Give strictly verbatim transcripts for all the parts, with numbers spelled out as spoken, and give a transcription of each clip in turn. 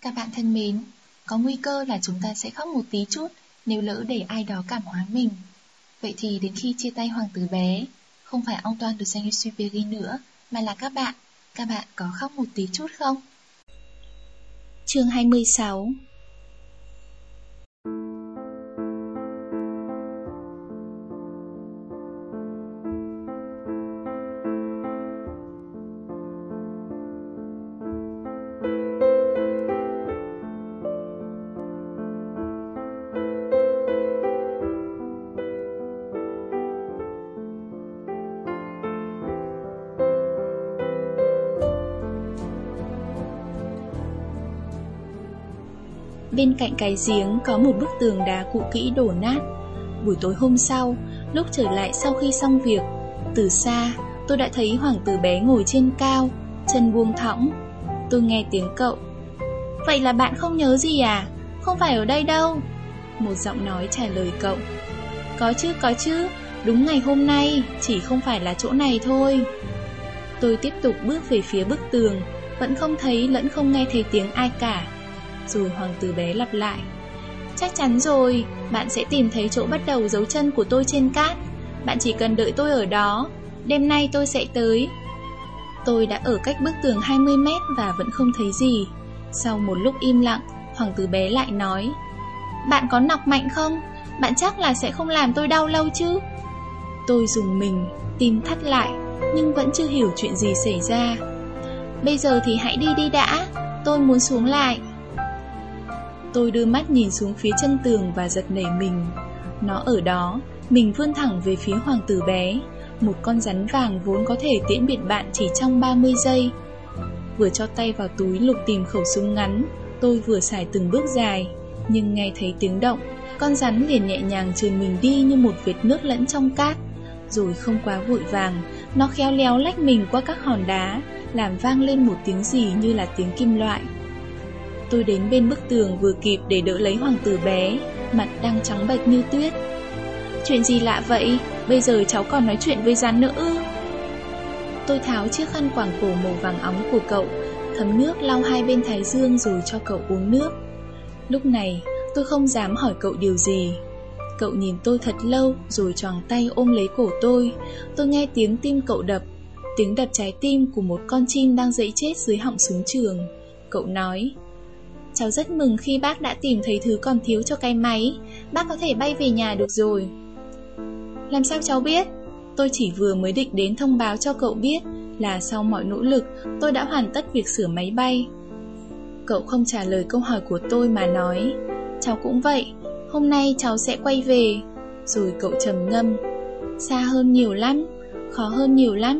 Các bạn thân mến, có nguy cơ là chúng ta sẽ khóc một tí chút nếu lỡ để ai đó cảm hóa mình. Vậy thì đến khi chia tay hoàng tử bé, không phải Antoine de Saint-Exupéry nữa, mà là các bạn, các bạn có khóc một tí chút không? Chương hai mươi sáu. Bên cạnh cái giếng có một bức tường đá cũ kỹ đổ nát. Buổi tối hôm sau, lúc trở lại sau khi xong việc, từ xa tôi đã thấy hoàng tử bé ngồi trên cao, chân buông thõng. Tôi nghe tiếng cậu: "Vậy là bạn không nhớ gì à? Không phải ở đây đâu." Một giọng nói trả lời cậu: "Có chứ, có chứ, đúng ngày hôm nay, chỉ không phải là chỗ này thôi." Tôi tiếp tục bước về phía bức tường, vẫn không thấy lẫn không nghe thấy tiếng ai cả. Rồi hoàng tử bé lặp lại: "Chắc chắn rồi, bạn sẽ tìm thấy chỗ bắt đầu dấu chân của tôi trên cát. Bạn chỉ cần đợi tôi ở đó, đêm nay tôi sẽ tới." Tôi đã ở cách bức tường hai mươi mét và vẫn không thấy gì. Sau một lúc im lặng, hoàng tử bé lại nói: "Bạn có nọc mạnh không? Bạn chắc là sẽ không làm tôi đau lâu chứ?" Tôi rùng mình, tim thắt lại, nhưng vẫn chưa hiểu chuyện gì xảy ra. "Bây giờ thì hãy đi đi đã, tôi muốn xuống lại." Tôi đưa mắt nhìn xuống phía chân tường và giật nảy mình. Nó ở đó, mình vươn thẳng về phía hoàng tử bé, một con rắn vàng vốn có thể tiễn biệt bạn chỉ trong ba mươi giây. Vừa cho tay vào túi lục tìm khẩu súng ngắn, tôi vừa xài từng bước dài, nhưng nghe thấy tiếng động, con rắn liền nhẹ nhàng trườn mình đi như một vệt nước lẫn trong cát. Rồi không quá vội vàng, nó khéo léo lách mình qua các hòn đá, làm vang lên một tiếng gì như là tiếng kim loại. Tôi đến bên bức tường vừa kịp để đỡ lấy hoàng tử bé, mặt đang trắng bệch như tuyết. "Chuyện gì lạ vậy? Bây giờ cháu còn nói chuyện với rắn nữa ư?" Tôi tháo chiếc khăn quàng cổ màu vàng óng của cậu, thấm nước lau hai bên thái dương rồi cho cậu uống nước. Lúc này tôi không dám hỏi cậu điều gì. Cậu nhìn tôi thật lâu rồi choàng tay ôm lấy cổ tôi. Tôi nghe tiếng tim cậu đập, tiếng đập trái tim của một con chim đang dẫy chết dưới họng súng trường. Cậu nói: "Cháu rất mừng khi bác đã tìm thấy thứ còn thiếu cho cái máy. Bác có thể bay về nhà được rồi." "Làm sao cháu biết?" Tôi chỉ vừa mới định đến thông báo cho cậu biết là sau mọi nỗ lực tôi đã hoàn tất việc sửa máy bay. Cậu không trả lời câu hỏi của tôi mà nói: "Cháu cũng vậy, hôm nay cháu sẽ quay về." Rồi cậu trầm ngâm: "Xa hơn nhiều lắm, khó hơn nhiều lắm."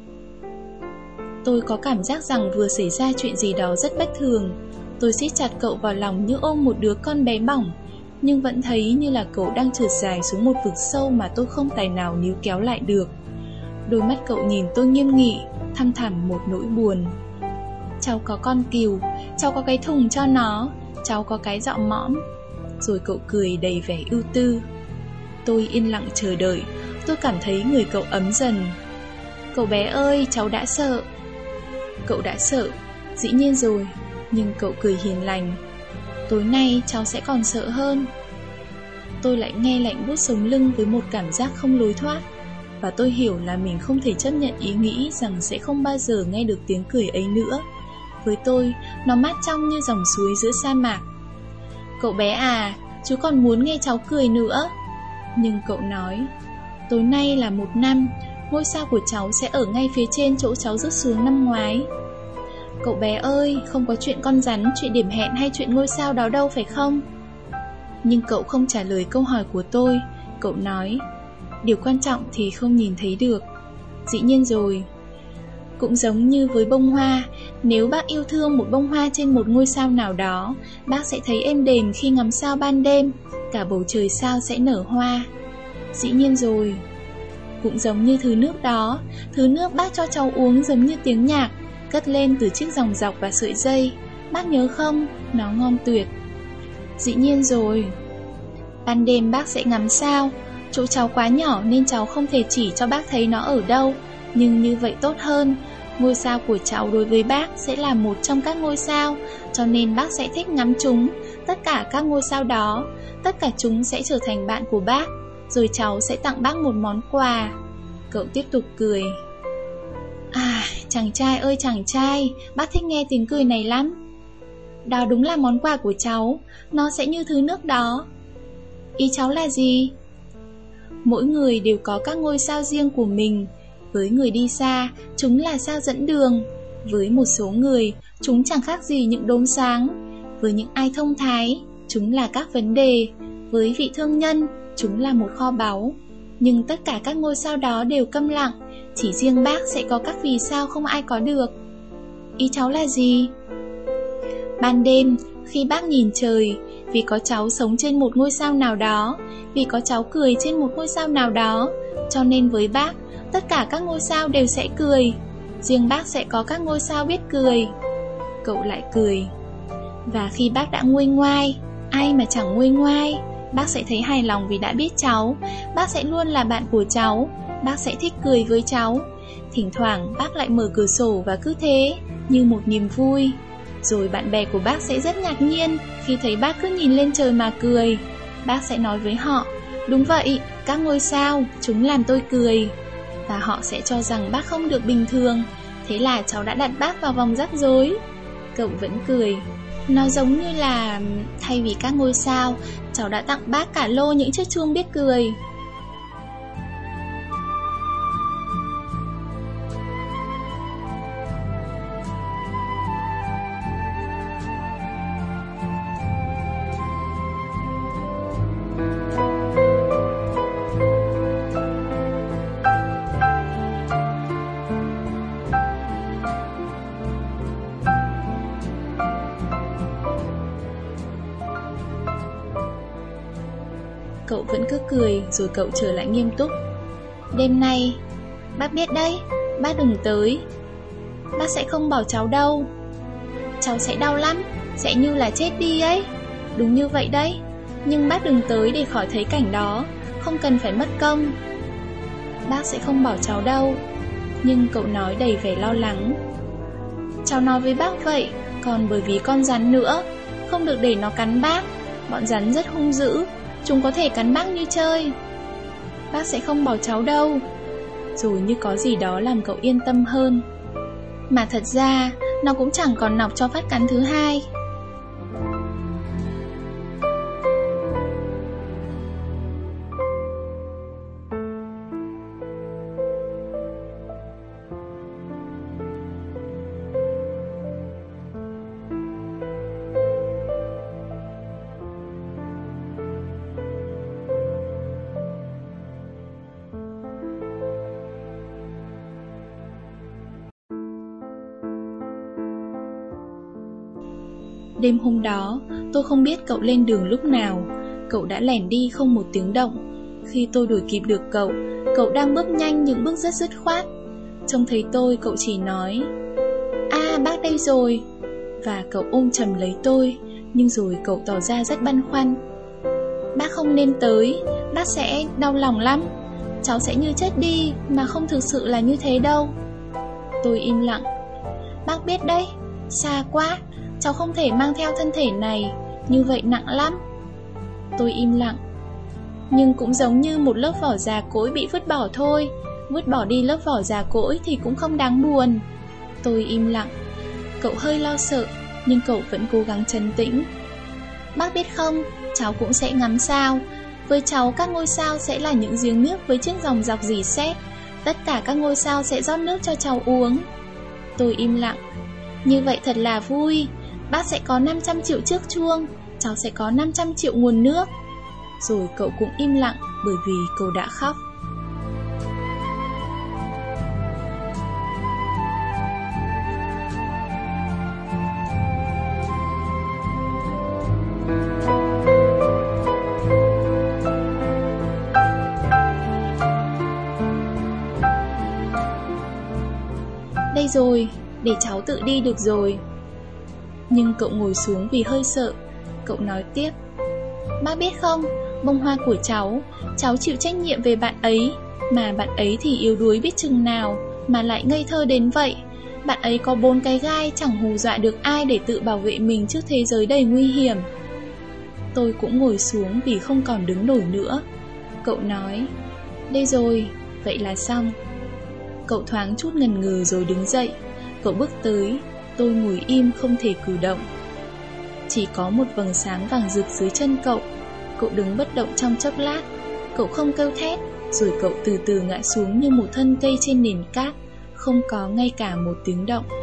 Tôi có cảm giác rằng vừa xảy ra chuyện gì đó rất bất thường. Tôi siết chặt cậu vào lòng như ôm một đứa con bé bỏng, nhưng vẫn thấy như là cậu đang trượt dài xuống một vực sâu mà tôi không tài nào níu kéo lại được. Đôi mắt cậu nhìn tôi nghiêm nghị, thăm thẳm một nỗi buồn. "Cháu có con cừu, cháu có cái thùng cho nó, cháu có cái dọ mõm." Rồi cậu cười đầy vẻ ưu tư. Tôi yên lặng chờ đợi. Tôi cảm thấy người cậu ấm dần. "Cậu bé ơi, cháu đã sợ." Cậu đã sợ, dĩ nhiên rồi. Nhưng cậu cười hiền lành: "Tối nay cháu sẽ còn sợ hơn." Tôi lại nghe lạnh buốt sống lưng với một cảm giác không lối thoát. Và tôi hiểu là mình không thể chấp nhận ý nghĩ rằng sẽ không bao giờ nghe được tiếng cười ấy nữa. Với tôi, nó mát trong như dòng suối giữa sa mạc. "Cậu bé à, chú còn muốn nghe cháu cười nữa." Nhưng cậu nói: "Tối nay là một năm, ngôi sao của cháu sẽ ở ngay phía trên chỗ cháu rớt xuống năm ngoái." "Cậu bé ơi, không có chuyện con rắn, chuyện điểm hẹn hay chuyện ngôi sao đó đâu phải không?" Nhưng cậu không trả lời câu hỏi của tôi. Cậu nói: "Điều quan trọng thì không nhìn thấy được." Dĩ nhiên rồi. Cũng giống như với bông hoa, nếu bác yêu thương một bông hoa trên một ngôi sao nào đó, bác sẽ thấy êm đềm khi ngắm sao ban đêm, cả bầu trời sao sẽ nở hoa. Dĩ nhiên rồi. Cũng giống như thứ nước đó, thứ nước bác cho cháu uống giống như tiếng nhạc cất lên từ chiếc dòng dọc và sợi dây. Bác nhớ không? Nó ngon tuyệt. Dĩ nhiên rồi. Ban đêm bác sẽ ngắm sao. Chỗ cháu quá nhỏ nên cháu không thể chỉ cho bác thấy nó ở đâu, nhưng như vậy tốt hơn. Ngôi sao của cháu đối với bác sẽ là một trong các ngôi sao, cho nên bác sẽ thích ngắm chúng. Tất cả các ngôi sao đó, tất cả chúng sẽ trở thành bạn của bác, rồi cháu sẽ tặng bác một món quà. Cậu tiếp tục cười. À, chàng trai ơi chàng trai, bác thích nghe tiếng cười này lắm. Đó đúng là món quà của cháu, nó sẽ như thứ nước đó. Ý cháu là gì? Mỗi người đều có các ngôi sao riêng của mình. Với người đi xa, chúng là sao dẫn đường. Với một số người, chúng chẳng khác gì những đốm sáng. Với những ai thông thái, chúng là các vấn đề. Với vị thương nhân, chúng là một kho báu. Nhưng tất cả các ngôi sao đó đều câm lặng. Chỉ riêng bác sẽ có các vì sao không ai có được. Ý cháu là gì? Ban đêm, khi bác nhìn trời, vì có cháu sống trên một ngôi sao nào đó, vì có cháu cười trên một ngôi sao nào đó, cho nên với bác, tất cả các ngôi sao đều sẽ cười. Riêng bác sẽ có các ngôi sao biết cười. Cậu lại cười. Và khi bác đã nguôi ngoai, ai mà chẳng nguôi ngoai, bác sẽ thấy hài lòng vì đã biết cháu. Bác sẽ luôn là bạn của cháu. Bác sẽ thích cười với cháu. Thỉnh thoảng bác lại mở cửa sổ và cứ thế, như một niềm vui. Rồi bạn bè của bác sẽ rất ngạc nhiên khi thấy bác cứ nhìn lên trời mà cười. Bác sẽ nói với họ, đúng vậy, các ngôi sao, chúng làm tôi cười. Và họ sẽ cho rằng bác không được bình thường. Thế là cháu đã đặt bác vào vòng rắc rối. Cậu vẫn cười. Nó giống như là thay vì các ngôi sao, cháu đã tặng bác cả lô những chiếc chuông biết cười. Cậu vẫn cứ cười, rồi cậu trở lại nghiêm túc. Đêm nay, bác biết đấy, bác đừng tới. Bác sẽ không bỏ cháu đâu. Cháu sẽ đau lắm, sẽ như là chết đi ấy. Đúng như vậy đấy. Nhưng bác đừng tới để khỏi thấy cảnh đó. Không cần phải mất công. Bác sẽ không bỏ cháu đâu. Nhưng cậu nói đầy vẻ lo lắng. Cháu nói với bác vậy, còn bởi vì con rắn nữa, không được để nó cắn bác. Bọn rắn rất hung dữ, chúng có thể cắn bác như chơi. Bác sẽ không bỏ cháu đâu. Rồi như có gì đó làm cậu yên tâm hơn. Mà thật ra nó cũng chẳng còn nọc cho phát cắn thứ hai. Đêm hôm đó, tôi không biết cậu lên đường lúc nào. Cậu đã lẻn đi không một tiếng động. Khi tôi đuổi kịp được cậu, cậu đang bước nhanh những bước rất dứt khoát. Trông thấy tôi, cậu chỉ nói, à, bác đây rồi. Và cậu ôm chầm lấy tôi. Nhưng rồi cậu tỏ ra rất băn khoăn. Bác không nên tới, bác sẽ đau lòng lắm. Cháu sẽ như chết đi, mà không thực sự là như thế đâu. Tôi im lặng. Bác biết đấy, xa quá, cháu không thể mang theo thân thể này, như vậy nặng lắm. Tôi im lặng. Nhưng cũng giống như một lớp vỏ già cỗi bị vứt bỏ thôi. Vứt bỏ đi lớp vỏ già cỗi thì cũng không đáng buồn. Tôi im lặng. Cậu hơi lo sợ, nhưng cậu vẫn cố gắng trấn tĩnh. Bác biết không, cháu cũng sẽ ngắm sao. Với cháu, các ngôi sao sẽ là những giếng nước với chiếc dòng dọc rỉ sét. Tất cả các ngôi sao sẽ rót nước cho cháu uống. Tôi im lặng. Như vậy thật là vui. Bác sẽ có năm trăm triệu chiếc chuông, cháu sẽ có năm trăm triệu nguồn nước. Rồi cậu cũng im lặng bởi vì cậu đã khóc. Đây rồi, để cháu tự đi được rồi. Nhưng cậu ngồi xuống vì hơi sợ. Cậu nói tiếp, bác biết không, bông hoa của cháu, cháu chịu trách nhiệm về bạn ấy. Mà bạn ấy thì yếu đuối biết chừng nào, mà lại ngây thơ đến vậy. Bạn ấy có bốn cái gai, chẳng hù dọa được ai để tự bảo vệ mình trước thế giới đầy nguy hiểm. Tôi cũng ngồi xuống vì không còn đứng nổi nữa. Cậu nói, đây rồi, vậy là xong. Cậu thoáng chút ngần ngừ rồi đứng dậy. Cậu bước tới, tôi ngồi im không thể cử động. Chỉ có một vầng sáng vàng rực dưới chân cậu. Cậu đứng bất động trong chốc lát. Cậu không kêu thét, rồi cậu từ từ ngã xuống như một thân cây trên nền cát, không có ngay cả một tiếng động.